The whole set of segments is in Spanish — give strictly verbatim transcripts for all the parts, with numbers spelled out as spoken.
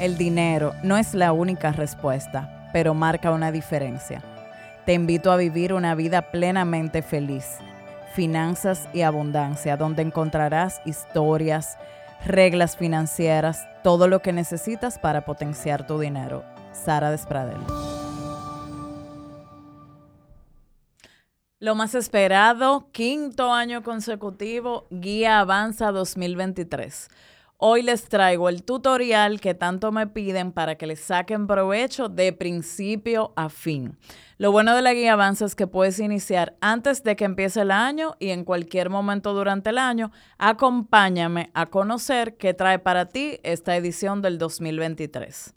El dinero no es la única respuesta, pero marca una diferencia. Te invito a vivir una vida plenamente feliz, finanzas y abundancia, donde encontrarás historias, reglas financieras, todo lo que necesitas para potenciar tu dinero. Sara Despradel. Lo más esperado, quinto año consecutivo, Guía Avanza dos mil veintitrés. Hoy les traigo el tutorial que tanto me piden para que les saquen provecho de principio a fin. Lo bueno de la Guía Avanza es que puedes iniciar antes de que empiece el año y en cualquier momento durante el año. Acompáñame a conocer qué trae para ti esta edición del dos mil veintitrés.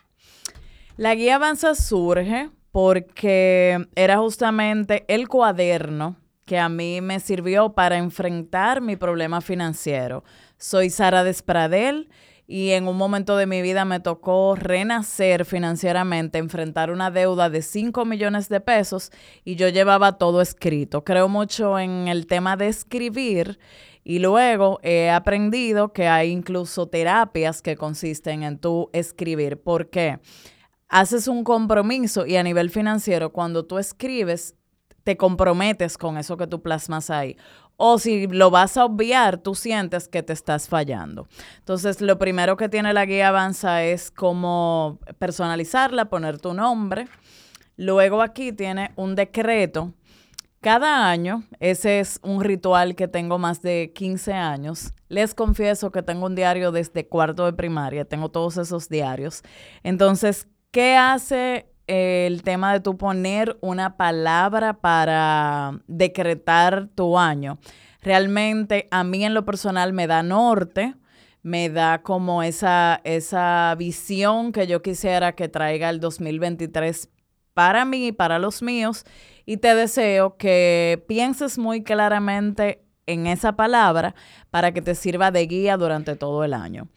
La Guía Avanza surge porque era justamente el cuaderno que a mí me sirvió para enfrentar mi problema financiero. Soy Sara Despradel y en un momento de mi vida me tocó renacer financieramente, enfrentar una deuda de cinco millones de pesos y yo llevaba todo escrito. Creo mucho en el tema de escribir y luego he aprendido que hay incluso terapias que consisten en tú escribir. ¿Por qué? Haces un compromiso y a nivel financiero, cuando tú escribes, te comprometes con eso que tú plasmas ahí. O si lo vas a obviar, tú sientes que te estás fallando. Entonces, lo primero que tiene la Guía Avanza es cómo personalizarla, poner tu nombre. Luego aquí tiene un decreto. Cada año, ese es un ritual que tengo más de quince años. Les confieso que tengo un diario desde cuarto de primaria, tengo todos esos diarios. Entonces, ¿qué hace el tema de tú poner una palabra para decretar tu año? Realmente a mí en lo personal me da norte, me da como esa, esa visión que yo quisiera que traiga el dos mil veintitrés para mí y para los míos, y te deseo que pienses muy claramente en esa palabra para que te sirva de guía durante todo el año.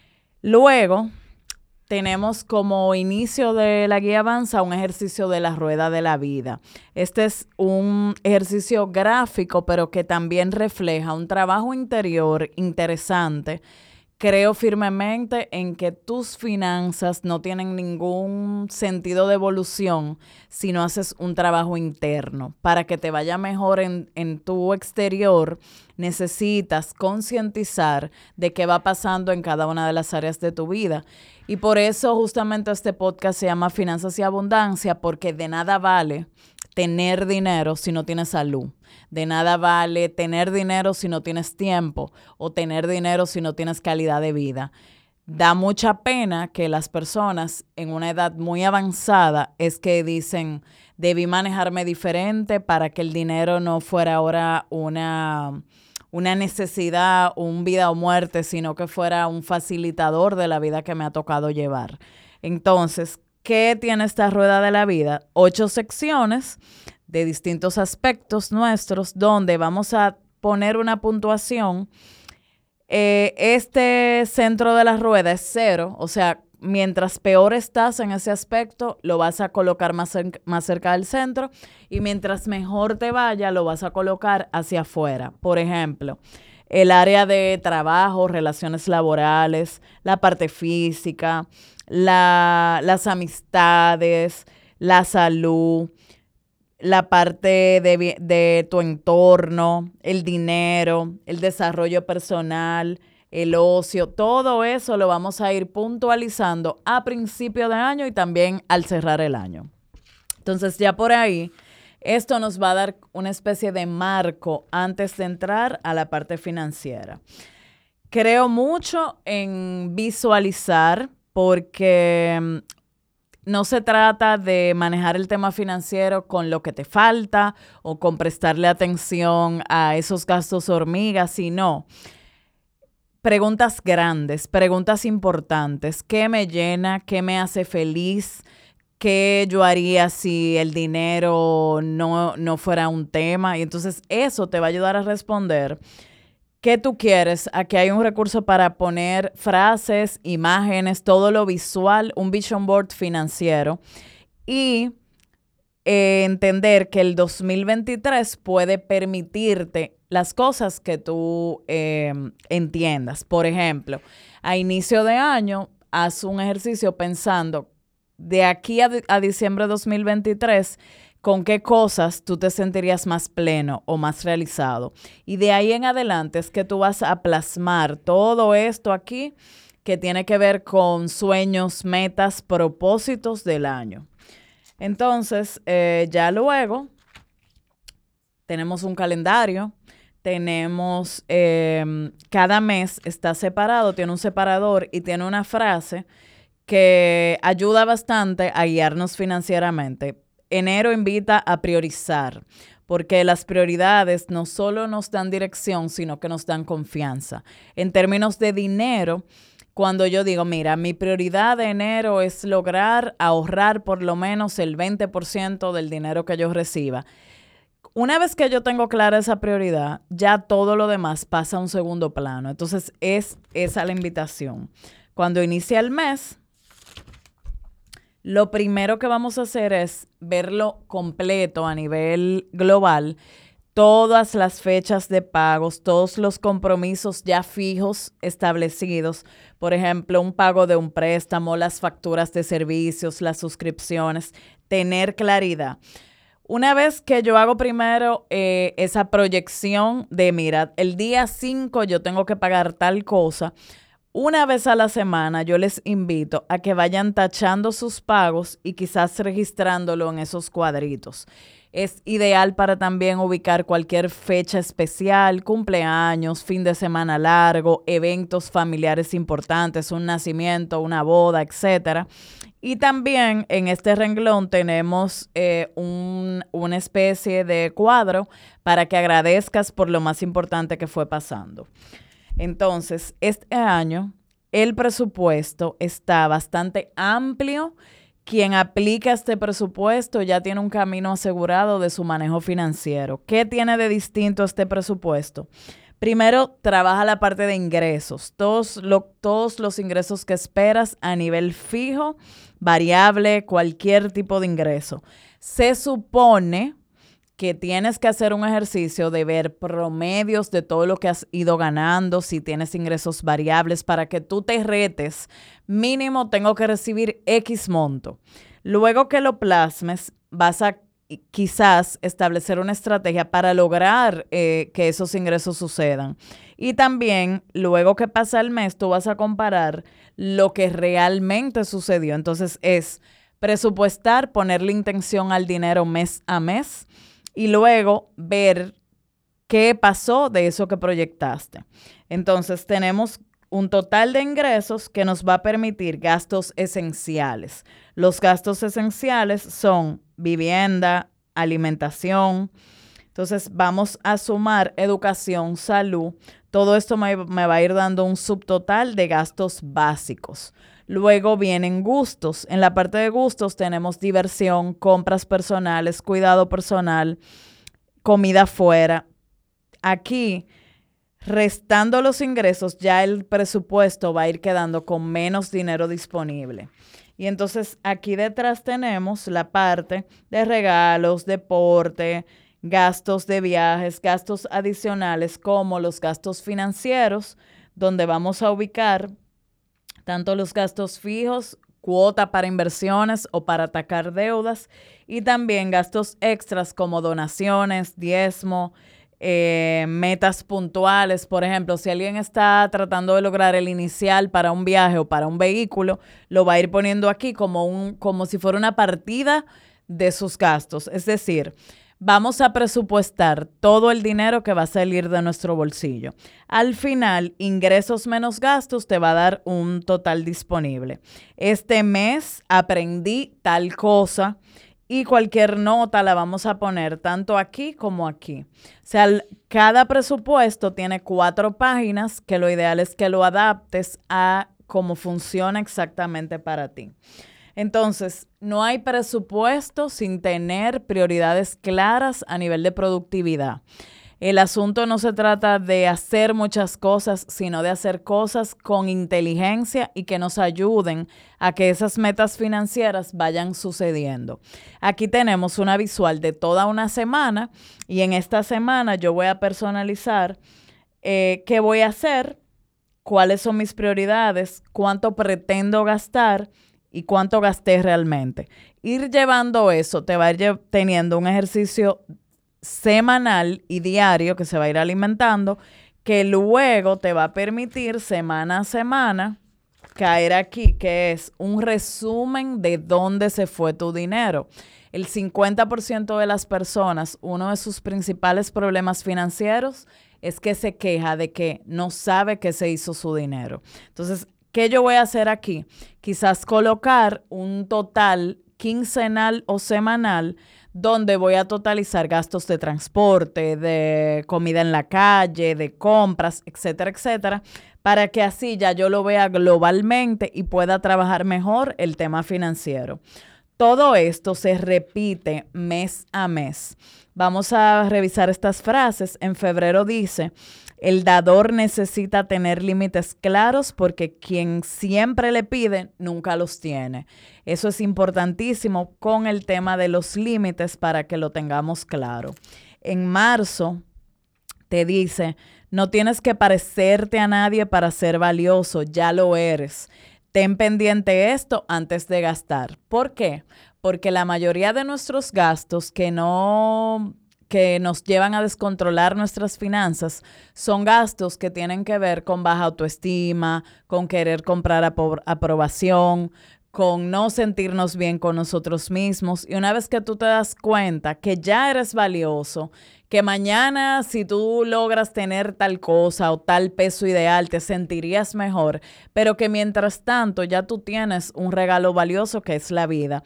Luego tenemos como inicio de la Guía Avanza un ejercicio de la rueda de la vida. Este es un ejercicio gráfico, pero que también refleja un trabajo interior interesante. Creo firmemente en que tus finanzas no tienen ningún sentido de evolución si no haces un trabajo interno. Para que te vaya mejor en, en tu exterior, necesitas concientizar de qué va pasando en cada una de las áreas de tu vida. Y por eso justamente este podcast se llama Finanzas y Abundancia, porque de nada vale tener dinero si no tienes salud. De nada vale tener dinero si no tienes tiempo, o tener dinero si no tienes calidad de vida. Da mucha pena que las personas en una edad muy avanzada es que dicen, debí manejarme diferente para que el dinero no fuera ahora una, una necesidad, un vida o muerte, sino que fuera un facilitador de la vida que me ha tocado llevar. Entonces, ¿qué tiene esta rueda de la vida? Ocho secciones de distintos aspectos nuestros donde vamos a poner una puntuación. Eh, este centro de la rueda es cero, o sea, mientras peor estás en ese aspecto, lo vas a colocar más, cer- más cerca del centro, y mientras mejor te vaya, lo vas a colocar hacia afuera. Por ejemplo, el área de trabajo, relaciones laborales, la parte física, la, las amistades, la salud, la parte de, de tu entorno, el dinero, el desarrollo personal, el ocio, todo eso lo vamos a ir puntualizando a principio de año y también al cerrar el año. Entonces ya por ahí, esto nos va a dar una especie de marco antes de entrar a la parte financiera. Creo mucho en visualizar porque no se trata de manejar el tema financiero con lo que te falta o con prestarle atención a esos gastos hormigas, sino preguntas grandes, preguntas importantes. ¿Qué me llena? ¿Qué me hace feliz? ¿Qué yo haría si el dinero no, no fuera un tema? Y entonces eso te va a ayudar a responder ¿qué tú quieres? Aquí hay un recurso para poner frases, imágenes, todo lo visual, un vision board financiero. Y eh, entender que el dos mil veintitrés puede permitirte las cosas que tú eh, entiendas. Por ejemplo, a inicio de año haz un ejercicio pensando de aquí a, a diciembre de dos mil veintitrés, con qué cosas tú te sentirías más pleno o más realizado. Y de ahí en adelante es que tú vas a plasmar todo esto aquí que tiene que ver con sueños, metas, propósitos del año. Entonces, eh, ya luego tenemos un calendario, tenemos, eh, cada mes está separado, tiene un separador y tiene una frase que ayuda bastante a guiarnos financieramente. Enero invita a priorizar, porque las prioridades no solo nos dan dirección, sino que nos dan confianza. En términos de dinero, cuando yo digo, mira, mi prioridad de enero es lograr ahorrar por lo menos el veinte por ciento del dinero que yo reciba. Una vez que yo tengo clara esa prioridad, ya todo lo demás pasa a un segundo plano. Entonces, es esa la invitación. Cuando inicia el mes, lo primero que vamos a hacer es verlo completo a nivel global, todas las fechas de pagos, todos los compromisos ya fijos establecidos, por ejemplo, un pago de un préstamo, las facturas de servicios, las suscripciones, tener claridad. Una vez que yo hago primero eh, esa proyección de, mira, el día cinco yo tengo que pagar tal cosa, una vez a la semana yo les invito a que vayan tachando sus pagos y quizás registrándolo en esos cuadritos. Es ideal para también ubicar cualquier fecha especial, cumpleaños, fin de semana largo, eventos familiares importantes, un nacimiento, una boda, etcétera. Y también en este renglón tenemos eh, un, una especie de cuadro para que agradezcas por lo más importante que fue pasando. Entonces, este año el presupuesto está bastante amplio. Quien aplica este presupuesto ya tiene un camino asegurado de su manejo financiero. ¿Qué tiene de distinto este presupuesto? Primero, trabaja la parte de ingresos. Todos, lo, todos los ingresos que esperas a nivel fijo, variable, cualquier tipo de ingreso. Se supone que tienes que hacer un ejercicio de ver promedios de todo lo que has ido ganando, si tienes ingresos variables, para que tú te retes, mínimo tengo que recibir X monto. Luego que lo plasmes, vas a quizás establecer una estrategia para lograr eh, que esos ingresos sucedan. Y también, luego que pasa el mes, tú vas a comparar lo que realmente sucedió. Entonces, es presupuestar, ponerle intención al dinero mes a mes, y luego ver qué pasó de eso que proyectaste. Entonces, tenemos un total de ingresos que nos va a permitir gastos esenciales. Los gastos esenciales son vivienda, alimentación. Entonces, vamos a sumar educación, salud. Todo esto me, me va a ir dando un subtotal de gastos básicos. Luego vienen gustos. En la parte de gustos tenemos diversión, compras personales, cuidado personal, comida fuera. Aquí, restando los ingresos, ya el presupuesto va a ir quedando con menos dinero disponible. Y entonces aquí detrás tenemos la parte de regalos, deporte, gastos de viajes, gastos adicionales como los gastos financieros, donde vamos a ubicar tanto los gastos fijos, cuota para inversiones o para atacar deudas, y también gastos extras como donaciones, diezmo, eh, metas puntuales. Por ejemplo, si alguien está tratando de lograr el inicial para un viaje o para un vehículo, lo va a ir poniendo aquí como, un, como si fuera una partida de sus gastos. Es decir, vamos a presupuestar todo el dinero que va a salir de nuestro bolsillo. Al final, ingresos menos gastos te va a dar un total disponible. Este mes aprendí tal cosa y cualquier nota la vamos a poner tanto aquí como aquí. O sea, cada presupuesto tiene cuatro páginas que lo ideal es que lo adaptes a cómo funciona exactamente para ti. Entonces, no hay presupuesto sin tener prioridades claras a nivel de productividad. El asunto no se trata de hacer muchas cosas, sino de hacer cosas con inteligencia y que nos ayuden a que esas metas financieras vayan sucediendo. Aquí tenemos una visual de toda una semana y en esta semana yo voy a personalizar eh, qué voy a hacer, cuáles son mis prioridades, cuánto pretendo gastar y cuánto gasté realmente. Ir llevando eso te va a ir teniendo un ejercicio semanal y diario que se va a ir alimentando, que luego te va a permitir semana a semana caer aquí, que es un resumen de dónde se fue tu dinero. El cincuenta por ciento de las personas, uno de sus principales problemas financieros es que se queja de que no sabe qué se hizo su dinero. Entonces, ¿qué yo voy a hacer aquí? Quizás colocar un total quincenal o semanal donde voy a totalizar gastos de transporte, de comida en la calle, de compras, etcétera, etcétera, para que así ya yo lo vea globalmente y pueda trabajar mejor el tema financiero. Todo esto se repite mes a mes. Vamos a revisar estas frases. En febrero dice, el dador necesita tener límites claros porque quien siempre le pide, nunca los tiene. Eso es importantísimo con el tema de los límites para que lo tengamos claro. En marzo te dice, no tienes que parecerte a nadie para ser valioso, ya lo eres. Ten pendiente esto antes de gastar. ¿Por qué? Porque la mayoría de nuestros gastos que no, que nos llevan a descontrolar nuestras finanzas son gastos que tienen que ver con baja autoestima, con querer comprar apro- aprobación, con no sentirnos bien con nosotros mismos. Y una vez que tú te das cuenta que ya eres valioso, que mañana si tú logras tener tal cosa o tal peso ideal, te sentirías mejor, pero que mientras tanto ya tú tienes un regalo valioso que es la vida.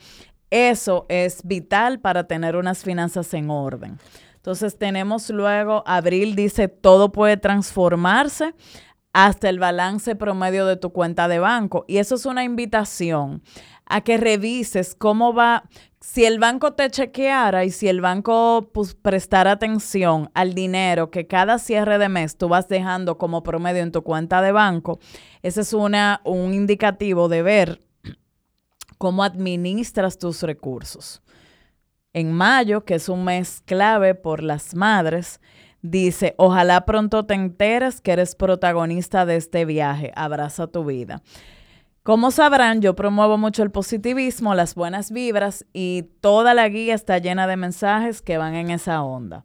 Eso es vital para tener unas finanzas en orden. Entonces tenemos luego, abril dice, todo puede transformarse hasta el balance promedio de tu cuenta de banco. Y eso es una invitación a que revises cómo va, si el banco te chequeara y si el banco pues, prestara atención al dinero que cada cierre de mes tú vas dejando como promedio en tu cuenta de banco, ese es una, un indicativo de ver cómo administras tus recursos. En mayo, que es un mes clave por las madres, dice, ojalá pronto te enteres que eres protagonista de este viaje. Abraza tu vida. Como sabrán, yo promuevo mucho el positivismo, las buenas vibras y toda la guía está llena de mensajes que van en esa onda.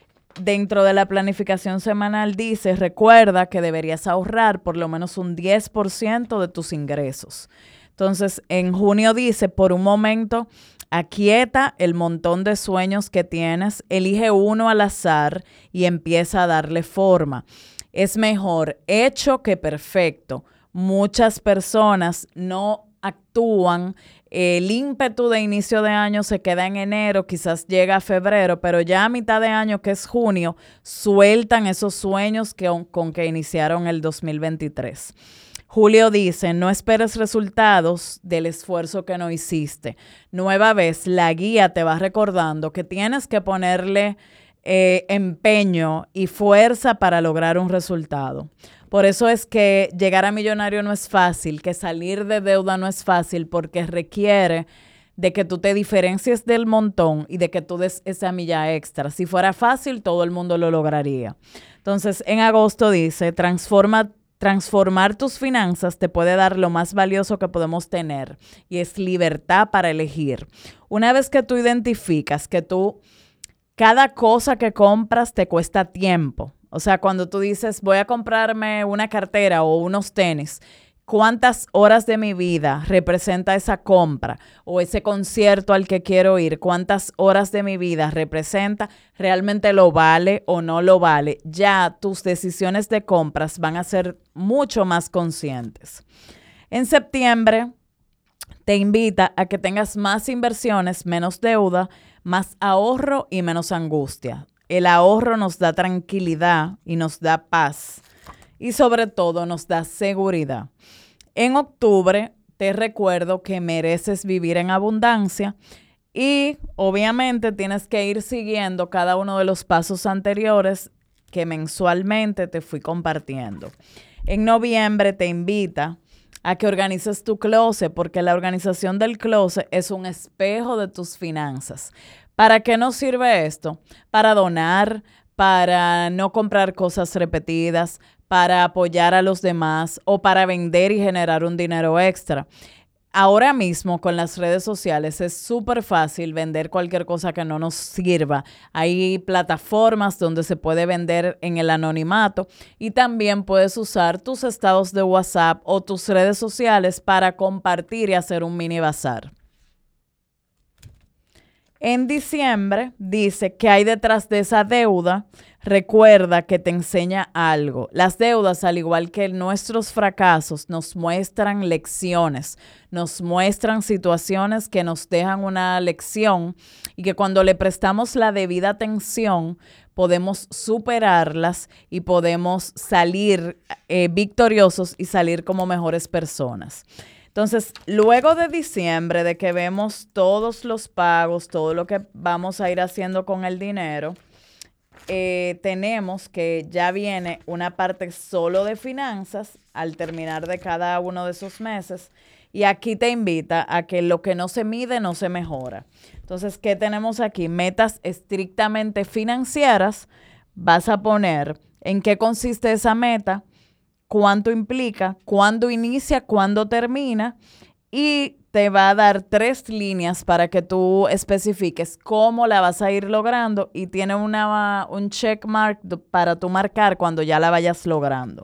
Dentro de la planificación semanal dice, recuerda que deberías ahorrar por lo menos un diez por ciento de tus ingresos. Entonces, en junio dice, por un momento, aquieta el montón de sueños que tienes, elige uno al azar y empieza a darle forma. Es mejor hecho que perfecto. Muchas personas no actúan, el ímpetu de inicio de año se queda en enero, quizás llega a febrero, pero ya a mitad de año, que es junio, sueltan esos sueños que, con que iniciaron el dos mil veintitrés. Julio dice, no esperes resultados del esfuerzo que no hiciste. Nueva vez, la guía te va recordando que tienes que ponerle eh, empeño y fuerza para lograr un resultado. Por eso es que llegar a millonario no es fácil, que salir de deuda no es fácil, porque requiere de que tú te diferencies del montón y de que tú des esa milla extra. Si fuera fácil, todo el mundo lo lograría. Entonces, en agosto dice, transforma Transformar tus finanzas te puede dar lo más valioso que podemos tener y es libertad para elegir. Una vez que tú identificas que tú, cada cosa que compras te cuesta tiempo. O sea, cuando tú dices, voy a comprarme una cartera o unos tenis, ¿cuántas horas de mi vida representa esa compra o ese concierto al que quiero ir? ¿Cuántas horas de mi vida representa? ¿Realmente lo vale o no lo vale? Ya tus decisiones de compras van a ser mucho más conscientes. En septiembre te invita a que tengas más inversiones, menos deuda, más ahorro y menos angustia. El ahorro nos da tranquilidad y nos da paz. Y sobre todo nos da seguridad. En octubre te recuerdo que mereces vivir en abundancia y obviamente tienes que ir siguiendo cada uno de los pasos anteriores que mensualmente te fui compartiendo. En noviembre te invita a que organices tu closet, porque la organización del closet es un espejo de tus finanzas. ¿Para qué nos sirve esto? Para donar, para no comprar cosas repetidas, para apoyar a los demás o para vender y generar un dinero extra. Ahora mismo con las redes sociales es súper fácil vender cualquier cosa que no nos sirva. Hay plataformas donde se puede vender en el anonimato y también puedes usar tus estados de WhatsApp o tus redes sociales para compartir y hacer un mini bazar. En diciembre dice que hay detrás de esa deuda. Recuerda que te enseña algo. Las deudas, al igual que nuestros fracasos, nos muestran lecciones, nos muestran situaciones que nos dejan una lección y que cuando le prestamos la debida atención podemos superarlas y podemos salir eh, victoriosos y salir como mejores personas. Entonces, luego de diciembre, de que vemos todos los pagos, todo lo que vamos a ir haciendo con el dinero, eh, tenemos que ya viene una parte solo de finanzas al terminar de cada uno de esos meses. Y aquí te invita a que lo que no se mide no se mejora. Entonces, ¿qué tenemos aquí? Metas estrictamente financieras. Vas a poner en qué consiste esa meta, cuánto implica, cuándo inicia, cuándo termina y te va a dar tres líneas para que tú especifiques cómo la vas a ir logrando y tiene una, un check mark para tú marcar cuando ya la vayas logrando.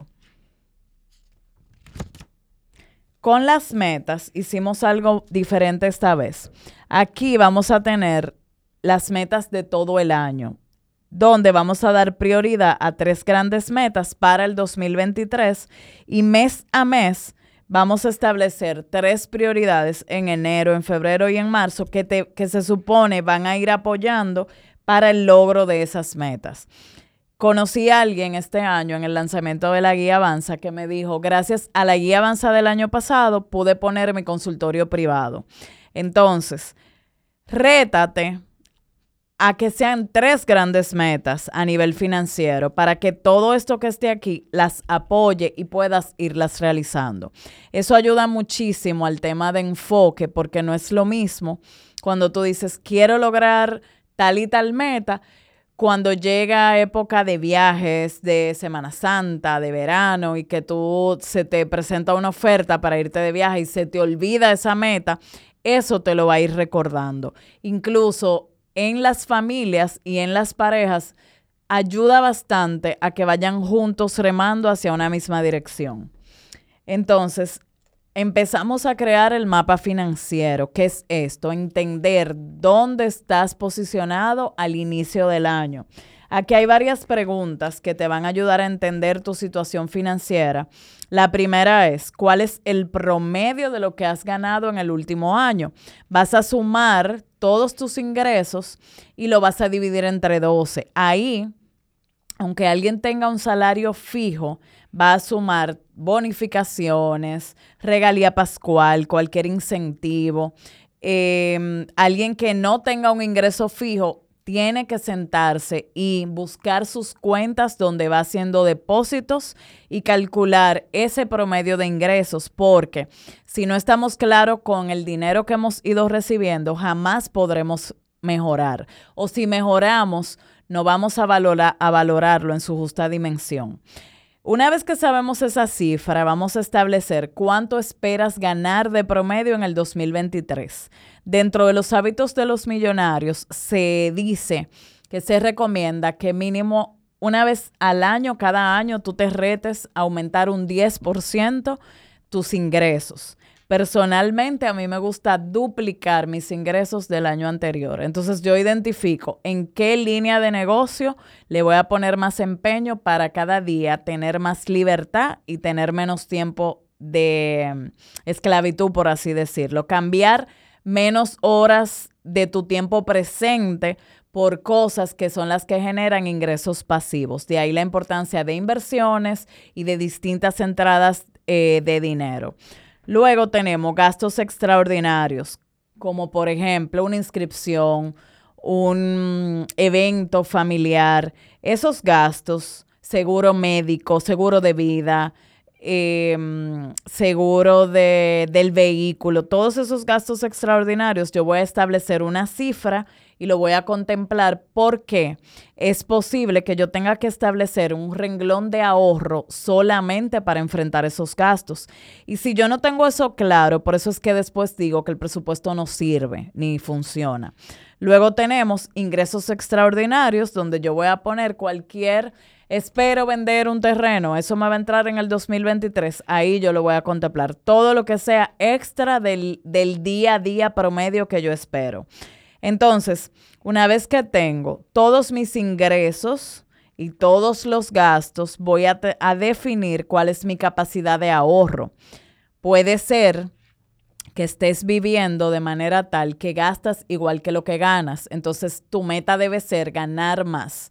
Con las metas hicimos algo diferente esta vez. Aquí vamos a tener las metas de todo el año, donde vamos a dar prioridad a tres grandes metas para el dos mil veintitrés y mes a mes vamos a establecer tres prioridades en enero, en febrero y en marzo que, te, que se supone van a ir apoyando para el logro de esas metas. Conocí a alguien este año en el lanzamiento de la Guía Avanza que me dijo, gracias a la Guía Avanza del año pasado pude poner mi consultorio privado. Entonces, rétate a que sean tres grandes metas a nivel financiero para que todo esto que esté aquí las apoye y puedas irlas realizando. Eso ayuda muchísimo al tema de enfoque porque no es lo mismo cuando tú dices quiero lograr tal y tal meta, cuando llega época de viajes, de Semana Santa, de verano y que tú se te presenta una oferta para irte de viaje y se te olvida esa meta, eso te lo va a ir recordando. Incluso en las familias y en las parejas ayuda bastante a que vayan juntos remando hacia una misma dirección. Entonces, empezamos a crear el mapa financiero. ¿Qué es esto? Entender dónde estás posicionado al inicio del año. Aquí hay varias preguntas que te van a ayudar a entender tu situación financiera. La primera es, ¿cuál es el promedio de lo que has ganado en el último año? Vas a sumar todos tus ingresos y lo vas a dividir entre doce. Ahí, aunque alguien tenga un salario fijo, va a sumar bonificaciones, regalía pascual, cualquier incentivo. Eh, alguien que no tenga un ingreso fijo tiene que sentarse y buscar sus cuentas donde va haciendo depósitos y calcular ese promedio de ingresos, porque si no estamos claros con el dinero que hemos ido recibiendo, jamás podremos mejorar. O si mejoramos, no vamos a valorar, a valorarlo en su justa dimensión. Una vez que sabemos esa cifra, vamos a establecer cuánto esperas ganar de promedio en el dos mil veintitrés. Dentro de los hábitos de los millonarios se dice que se recomienda que mínimo una vez al año, cada año, tú te retes a aumentar un diez por ciento tus ingresos. Personalmente, a mí me gusta duplicar mis ingresos del año anterior. Entonces, yo identifico en qué línea de negocio le voy a poner más empeño para cada día tener más libertad y tener menos tiempo de esclavitud, por así decirlo. Cambiar menos horas de tu tiempo presente por cosas que son las que generan ingresos pasivos. De ahí la importancia de inversiones y de distintas entradas eh, de dinero. Luego tenemos gastos extraordinarios, como por ejemplo una inscripción, un evento familiar, esos gastos, seguro médico, seguro de vida, eh, seguro de, del vehículo, todos esos gastos extraordinarios, yo voy a establecer una cifra y lo voy a contemplar porque es posible que yo tenga que establecer un renglón de ahorro solamente para enfrentar esos gastos. Y si yo no tengo eso claro, por eso es que después digo que el presupuesto no sirve ni funciona. Luego tenemos ingresos extraordinarios, donde yo voy a poner cualquier, espero vender un terreno, eso me va a entrar en el dos mil veintitrés, ahí yo lo voy a contemplar. Todo lo que sea extra del, del día a día promedio que yo espero. Entonces, una vez que tengo todos mis ingresos y todos los gastos, voy a, te, a definir cuál es mi capacidad de ahorro. Puede ser que estés viviendo de manera tal que gastas igual que lo que ganas. Entonces, tu meta debe ser ganar más.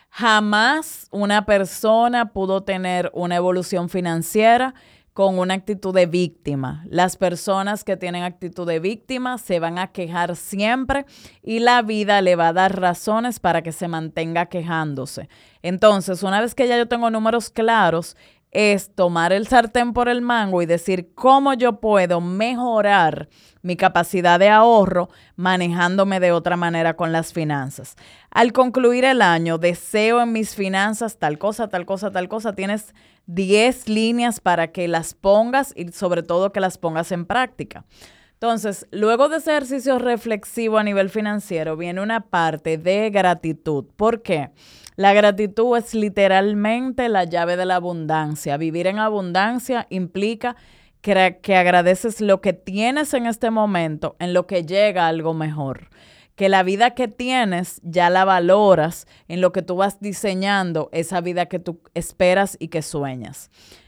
Jamás una persona pudo tener una evolución financiera con una actitud de víctima. Las personas que tienen actitud de víctima se van a quejar siempre y la vida le va a dar razones para que se mantenga quejándose. Entonces, una vez que ya yo tengo números claros, es tomar el sartén por el mango y decir cómo yo puedo mejorar mi capacidad de ahorro manejándome de otra manera con las finanzas. Al concluir el año, deseo en mis finanzas tal cosa, tal cosa, tal cosa. Tienes diez líneas para que las pongas y sobre todo que las pongas en práctica. Entonces, luego de ese ejercicio reflexivo a nivel financiero, viene una parte de gratitud. ¿Por qué? La gratitud es literalmente la llave de la abundancia. Vivir en abundancia implica que, que agradeces lo que tienes en este momento, en lo que llega algo mejor. Que la vida que tienes ya la valoras en lo que tú vas diseñando, esa vida que tú esperas y que sueñas.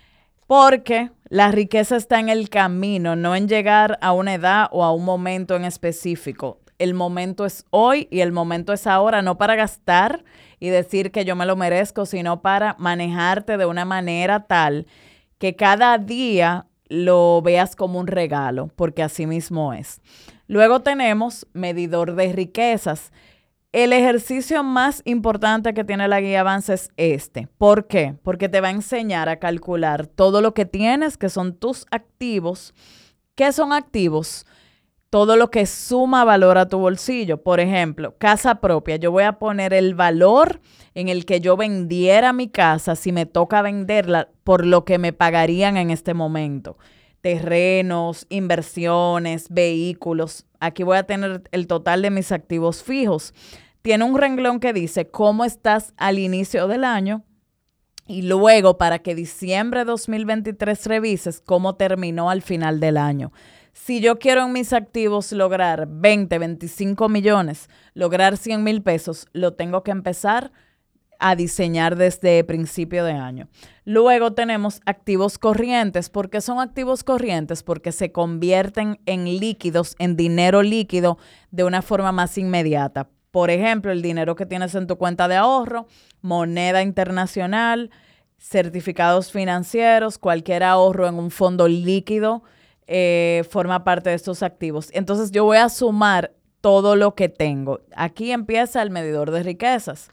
Porque la riqueza está en el camino, no en llegar a una edad o a un momento en específico. El momento es hoy y el momento es ahora, no para gastar y decir que yo me lo merezco, sino para manejarte de una manera tal que cada día lo veas como un regalo, porque así mismo es. Luego tenemos medidor de riquezas. El ejercicio más importante que tiene la guía Avanza es este. ¿Por qué? Porque te va a enseñar a calcular todo lo que tienes, que son tus activos. ¿Qué son activos? Todo lo que suma valor a tu bolsillo. Por ejemplo, casa propia. Yo voy a poner el valor en el que yo vendiera mi casa si me toca venderla por lo que me pagarían en este momento. Terrenos, inversiones, vehículos. Aquí voy a tener el total de mis activos fijos. Tiene un renglón que dice cómo estás al inicio del año y luego para que diciembre de dos mil veintitrés revises cómo terminó al final del año. Si yo quiero en mis activos lograr veinte, veinticinco millones, lograr cien mil pesos, lo tengo que empezar a diseñar desde principio de año. Luego tenemos activos corrientes. ¿Por qué son activos corrientes? Porque se convierten en líquidos, en dinero líquido de una forma más inmediata. Por ejemplo, el dinero que tienes en tu cuenta de ahorro, moneda internacional, certificados financieros, cualquier ahorro en un fondo líquido eh, forma parte de estos activos. Entonces yo voy a sumar todo lo que tengo. Aquí empieza el medidor de riquezas.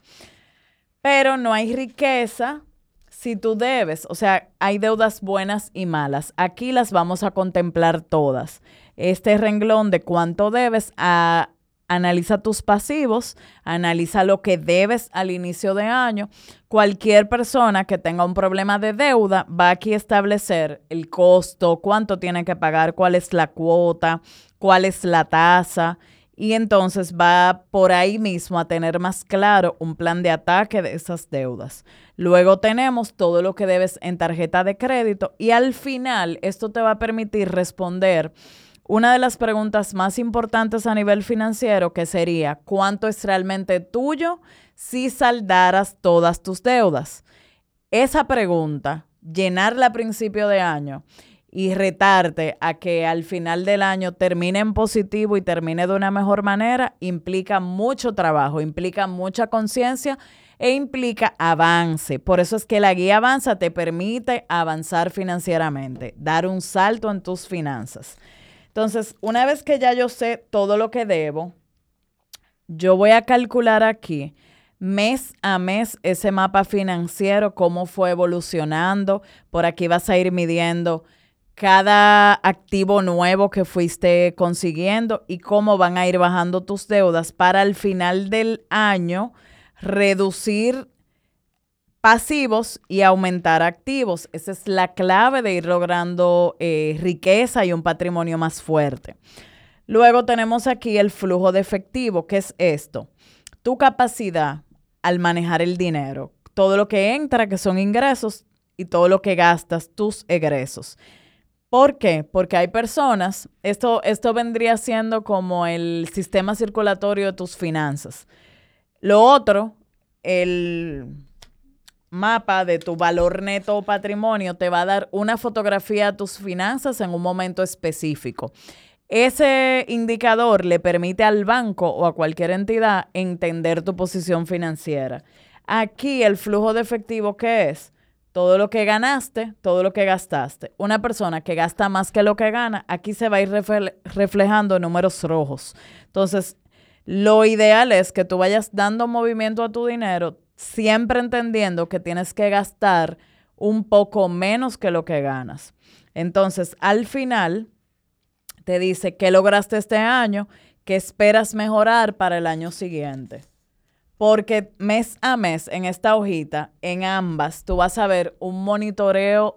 Pero no hay riqueza si tú debes. O sea, hay deudas buenas y malas. Aquí las vamos a contemplar todas. Este renglón de cuánto debes a Analiza tus pasivos, analiza lo que debes al inicio de año. Cualquier persona que tenga un problema de deuda va aquí a establecer el costo, cuánto tiene que pagar, cuál es la cuota, cuál es la tasa. Y entonces va por ahí mismo a tener más claro un plan de ataque de esas deudas. Luego tenemos todo lo que debes en tarjeta de crédito y al final esto te va a permitir responder una de las preguntas más importantes a nivel financiero, que sería ¿cuánto es realmente tuyo si saldaras todas tus deudas? Esa pregunta, llenarla a principio de año y retarte a que al final del año termine en positivo y termine de una mejor manera, implica mucho trabajo, implica mucha conciencia e implica avance. Por eso es que la guía Avanza te permite avanzar financieramente, dar un salto en tus finanzas. Entonces, una vez que ya yo sé todo lo que debo, yo voy a calcular aquí mes a mes ese mapa financiero, cómo fue evolucionando. Por aquí vas a ir midiendo cada activo nuevo que fuiste consiguiendo y cómo van a ir bajando tus deudas para al final del año reducir pasivos y aumentar activos. Esa es la clave de ir logrando eh, riqueza y un patrimonio más fuerte. Luego tenemos aquí el flujo de efectivo. ¿Qué es esto? Tu capacidad al manejar el dinero. Todo lo que entra, que son ingresos, y todo lo que gastas, tus egresos. ¿Por qué? Porque hay personas, esto, esto vendría siendo como el sistema circulatorio de tus finanzas. Lo otro, el mapa de tu valor neto o patrimonio te va a dar una fotografía de tus finanzas en un momento específico. Ese indicador le permite al banco o a cualquier entidad entender tu posición financiera. Aquí el flujo de efectivo, ¿qué es? Todo lo que ganaste, todo lo que gastaste. Una persona que gasta más que lo que gana, aquí se va a ir refle- reflejando números rojos. Entonces, lo ideal es que tú vayas dando movimiento a tu dinero, siempre entendiendo que tienes que gastar un poco menos que lo que ganas. Entonces, al final, te dice qué lograste este año, qué esperas mejorar para el año siguiente. Porque mes a mes, en esta hojita, en ambas, tú vas a ver un monitoreo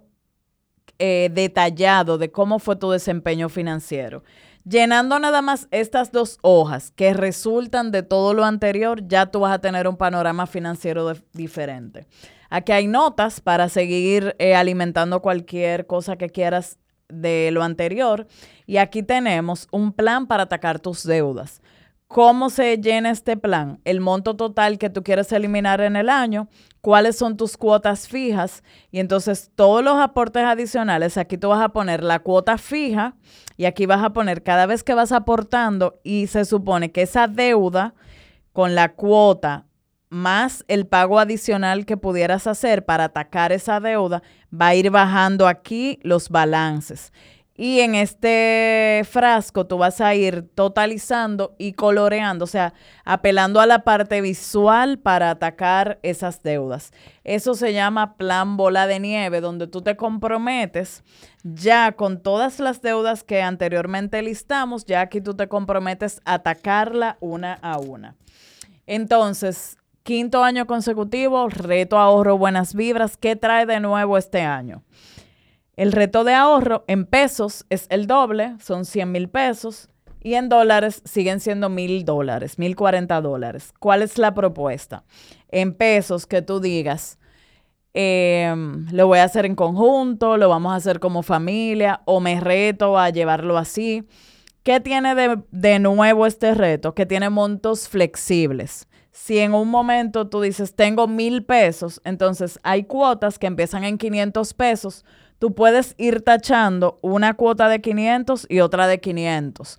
eh, detallado de cómo fue tu desempeño financiero. Llenando nada más estas dos hojas que resultan de todo lo anterior, ya tú vas a tener un panorama financiero de, diferente. Aquí hay notas para seguir eh, alimentando cualquier cosa que quieras de lo anterior. Y aquí tenemos un plan para atacar tus deudas. ¿Cómo se llena este plan? El monto total que tú quieres eliminar en el año, cuáles son tus cuotas fijas y entonces todos los aportes adicionales, aquí tú vas a poner la cuota fija y aquí vas a poner cada vez que vas aportando y se supone que esa deuda con la cuota más el pago adicional que pudieras hacer para atacar esa deuda va a ir bajando aquí los balances. Y en este frasco tú vas a ir totalizando y coloreando, o sea, apelando a la parte visual para atacar esas deudas. Eso se llama plan bola de nieve, donde tú te comprometes ya con todas las deudas que anteriormente listamos, ya aquí tú te comprometes a atacarla una a una. Entonces, quinto año consecutivo, reto ahorro buenas vibras. ¿Qué trae de nuevo este año? El reto de ahorro en pesos es el doble, son cien mil pesos, y en dólares siguen siendo mil dólares, mil cuarenta dólares. ¿Cuál es la propuesta? En pesos que tú digas, eh, lo voy a hacer en conjunto, lo vamos a hacer como familia, o me reto a llevarlo así. ¿Qué tiene de, de nuevo este reto? Que tiene montos flexibles. Si en un momento tú dices, tengo mil pesos, entonces hay cuotas que empiezan en quinientos pesos, tú puedes ir tachando una cuota de quinientos y otra de quinientos.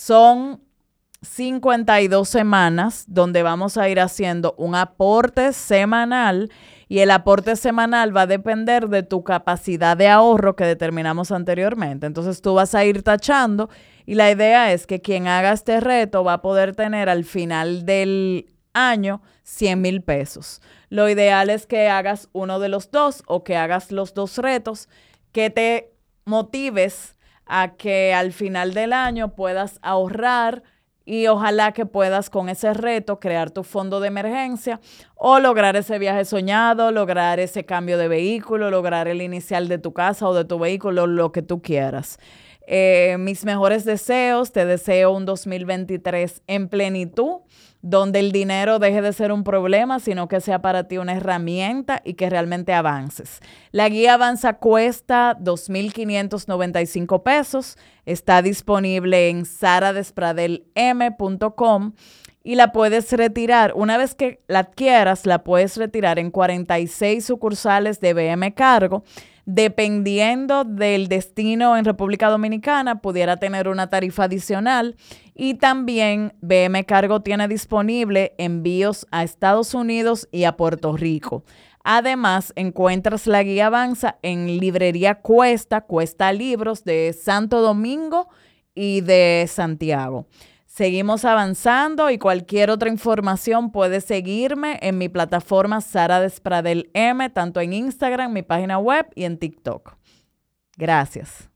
Son cincuenta y dos semanas donde vamos a ir haciendo un aporte semanal y el aporte semanal va a depender de tu capacidad de ahorro que determinamos anteriormente. Entonces tú vas a ir tachando y la idea es que quien haga este reto va a poder tener al final del año cien mil pesos. Lo ideal es que hagas uno de los dos o que hagas los dos retos, que te motives a que al final del año puedas ahorrar y ojalá que puedas con ese reto crear tu fondo de emergencia o lograr ese viaje soñado, lograr ese cambio de vehículo, lograr el inicial de tu casa o de tu vehículo, lo que tú quieras. Eh, mis mejores deseos, te deseo un dos mil veintitrés en plenitud, donde el dinero deje de ser un problema, sino que sea para ti una herramienta y que realmente avances. La guía Avanza cuesta dos mil quinientos noventa y cinco pesos, está disponible en sara despradel m punto com y la puedes retirar. Una vez que la adquieras, la puedes retirar en cuarenta y seis sucursales de B M Cargo. Dependiendo del destino en República Dominicana, pudiera tener una tarifa adicional y también B M Cargo tiene disponible envíos a Estados Unidos y a Puerto Rico. Además, encuentras la guía Avanza en librería Cuesta, Cuesta Libros de Santo Domingo y de Santiago. Seguimos avanzando y cualquier otra información puedes seguirme en mi plataforma Sara Despradel M, tanto en Instagram, mi página web y en TikTok. Gracias.